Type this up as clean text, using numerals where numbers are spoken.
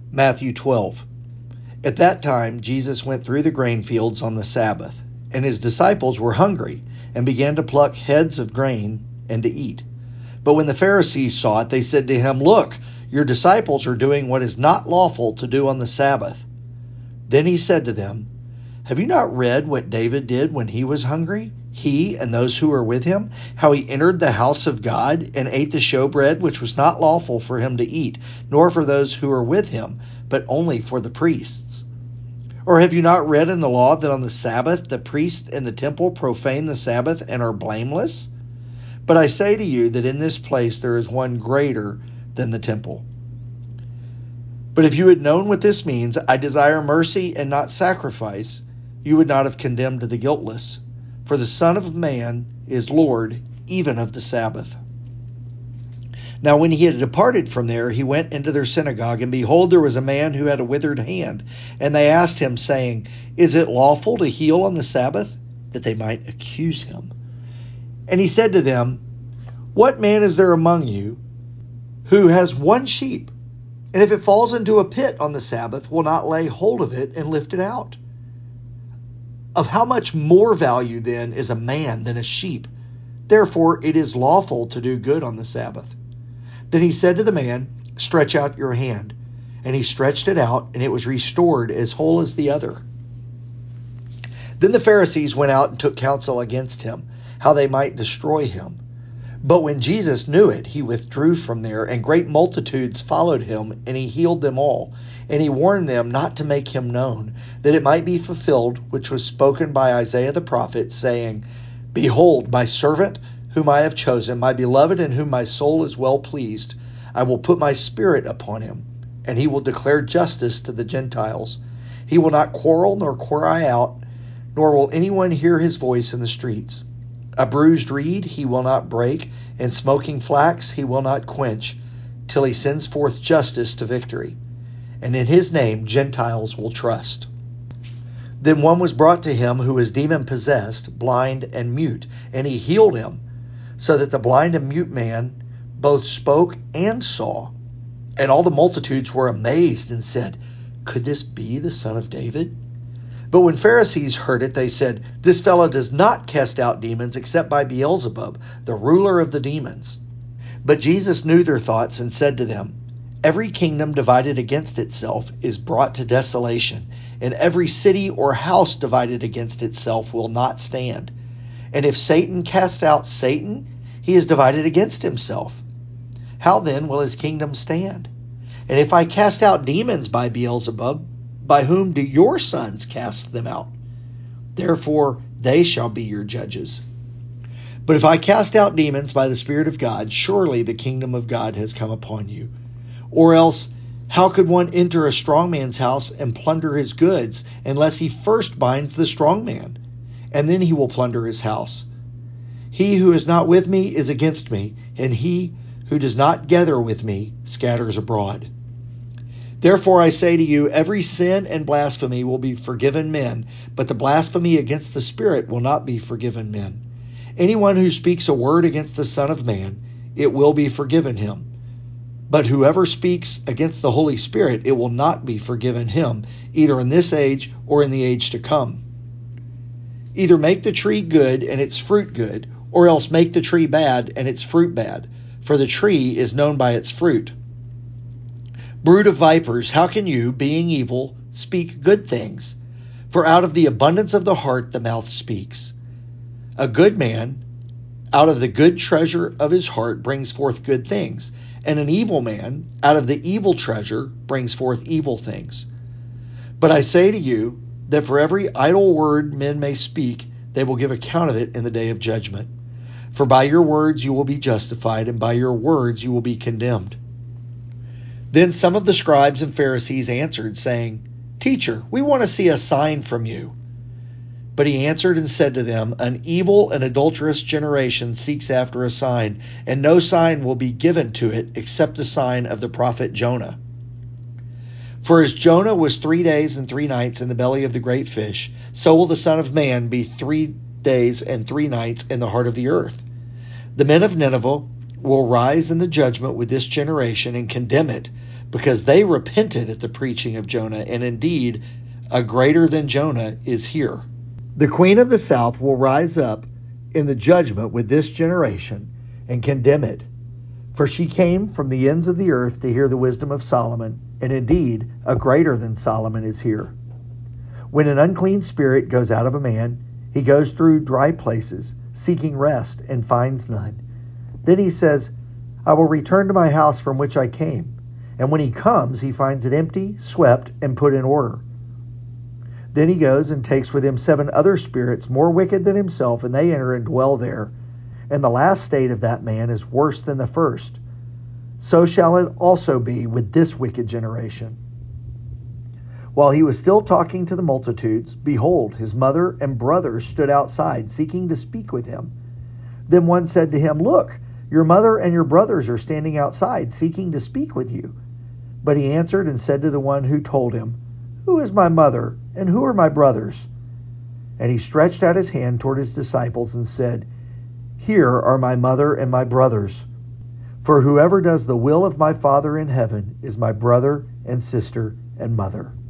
Matthew 12. At that time, Jesus went through the grain fields on the Sabbath, and his disciples were hungry and began to pluck heads of grain and to eat. But when the Pharisees saw it, they said to him, "Look, your disciples are doing what is not lawful to do on the Sabbath." Then he said to them, "Have you not read what David did when he was hungry, he and those who were with him, how he entered the house of God and ate the showbread, which was not lawful for him to eat, nor for those who were with him, but only for the priests? Or have you not read in the law that on the Sabbath the priests in the temple profane the Sabbath and are blameless? But I say to you that in this place there is one greater than the temple. But if you had known what this means, I desire mercy and not sacrifice, you would not have condemned the guiltless. For the Son of Man is Lord even of the Sabbath." Now when he had departed from there, he went into their synagogue, and behold, there was a man who had a withered hand. And they asked him, saying, "Is it lawful to heal on the Sabbath?" That they might accuse him. And he said to them, "What man is there among you who has one sheep, and if it falls into a pit on the Sabbath, will not lay hold of it and lift it out? Of how much more value then is a man than a sheep? Therefore it is lawful to do good on the Sabbath." Then he said to the man, "Stretch out your hand." And he stretched it out, and it was restored as whole as the other. Then the Pharisees went out and took counsel against him, how they might destroy him. But when Jesus knew it, he withdrew from there, and great multitudes followed him, and he healed them all. And he warned them not to make him known, that it might be fulfilled which was spoken by Isaiah the prophet, saying, "Behold, my servant whom I have chosen, my beloved, in whom my soul is well pleased. I will put my spirit upon him, and he will declare justice to the Gentiles. He will not quarrel nor cry out, nor will anyone hear his voice in the streets. A bruised reed he will not break, and smoking flax he will not quench, till he sends forth justice to victory. And in his name Gentiles will trust." Then one was brought to him who was demon-possessed, blind and mute, and he healed him, so that the blind and mute man both spoke and saw. And all the multitudes were amazed and said, "Could this be the Son of David?" But when Pharisees heard it, they said, "This fellow does not cast out demons except by Beelzebub, the ruler of the demons." But Jesus knew their thoughts and said to them, "Every kingdom divided against itself is brought to desolation, and every city or house divided against itself will not stand. And if Satan cast out Satan, he is divided against himself. How then will his kingdom stand? And if I cast out demons by Beelzebub, by whom do your sons cast them out? Therefore they shall be your judges. But if I cast out demons by the Spirit of God, surely the kingdom of God has come upon you. Or else, how could one enter a strong man's house and plunder his goods, unless he first binds the strong man? And then he will plunder his house. He who is not with me is against me, and he who does not gather with me scatters abroad. Therefore I say to you, every sin and blasphemy will be forgiven men, but the blasphemy against the Spirit will not be forgiven men. Anyone who speaks a word against the Son of Man, it will be forgiven him. But whoever speaks against the Holy Spirit, it will not be forgiven him, either in this age or in the age to come. Either make the tree good and its fruit good, or else make the tree bad and its fruit bad, for the tree is known by its fruit. Brood of vipers, how can you, being evil, speak good things? For out of the abundance of the heart the mouth speaks. A good man, out of the good treasure of his heart, brings forth good things, and an evil man, out of the evil treasure, brings forth evil things. But I say to you, that for every idle word men may speak, they will give account of it in the day of judgment. For by your words you will be justified, and by your words you will be condemned. Then some of the scribes and Pharisees answered, saying, "Teacher, we want to see a sign from you." But he answered and said to them, "An evil and adulterous generation seeks after a sign, and no sign will be given to it except the sign of the prophet Jonah. For as Jonah was 3 days and 3 nights in the belly of the great fish, so will the Son of Man be 3 days and 3 nights in the heart of the earth. The men of Nineveh will rise in the judgment with this generation and condemn it, because they repented at the preaching of Jonah, and indeed, a greater than Jonah is here. The queen of the south will rise up in the judgment with this generation and condemn it. For she came from the ends of the earth to hear the wisdom of Solomon, and indeed, a greater than Solomon is here. When an unclean spirit goes out of a man, he goes through dry places, seeking rest, and finds none. Then he says, I will return to my house from which I came. And when he comes, he finds it empty, swept, and put in order. Then he goes and takes with him 7 other spirits more wicked than himself, and they enter and dwell there. And the last state of that man is worse than the first. So shall it also be with this wicked generation. While he was still talking to the multitudes, behold, his mother and brothers stood outside, seeking to speak with him. Then one said to him, Look, your mother and your brothers are standing outside, seeking to speak with you. But he answered and said to the one who told him, Who is my mother, and who are my brothers? And he stretched out his hand toward his disciples and said, Here are my mother and my brothers. For whoever does the will of my Father in heaven is my brother and sister and mother.